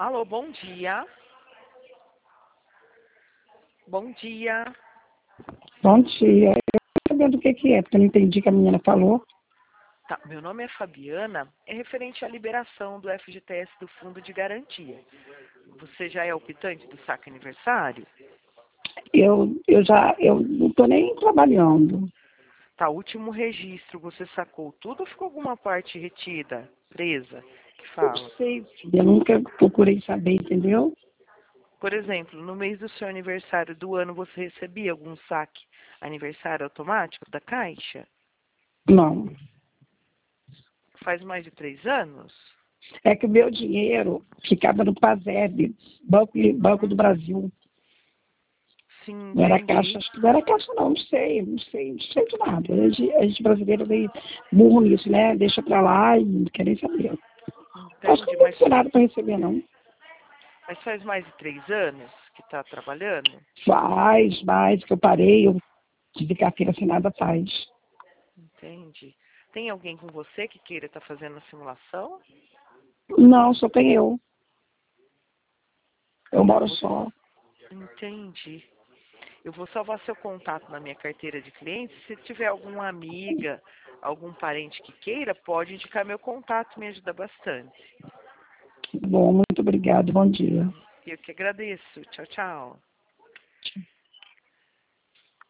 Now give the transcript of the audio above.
Alô, bom dia. Bom dia. Bom dia. Eu não tô sabendo o que é, porque eu não entendi o que a menina falou. Tá, meu nome é Fabiana, é referente à liberação do FGTS do Fundo de Garantia. Você já é optante do saque aniversário? Eu não tô nem trabalhando. Tá, último registro, você sacou tudo ou ficou alguma parte retida, presa, que Não fala? sei, filha, eu nunca procurei saber, entendeu? Por exemplo, no mês do seu aniversário do ano, você recebia algum saque aniversário automático da Caixa? Não. Faz mais de 3 anos? É que o meu dinheiro ficava no PASEB, Banco do Brasil. Sim, Não era Caixa, entendi. acho que não era Caixa não sei de nada. A gente brasileiro é meio burro nisso, né? Deixa pra lá e não quer nem saber. Acho que Entendi, não deve mas, ser nada para receber, não. mas faz mais de 3 anos que está trabalhando? Faz, que eu parei, eu tive carteira assinada faz. Entendi. Tem alguém com você que queira estar fazendo a simulação? Não, só tem eu. Eu Eu moro vou... só. Entendi. Eu vou salvar seu contato na minha carteira de clientes. Se tiver alguma amiga, algum parente que queira, pode indicar meu contato, me ajuda bastante. Bom, muito obrigado. Bom dia. Eu que agradeço. Tchau, tchau.